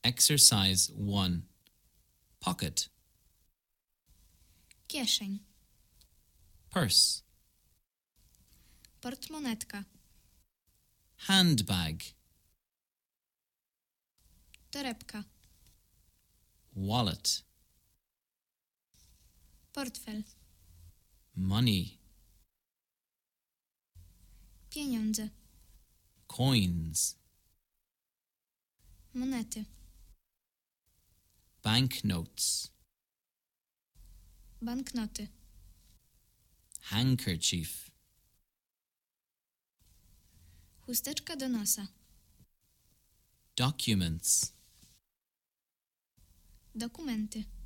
Exercise 1. Pocket. Kieszeń. Purse. Portmonetka. Handbag. Torebka. Wallet. Portfel. Money. Pieniądze. Coins. Monety. Banknotes. Banknoty. Handkerchief. Chusteczka do nosa. Documents. Dokumenty.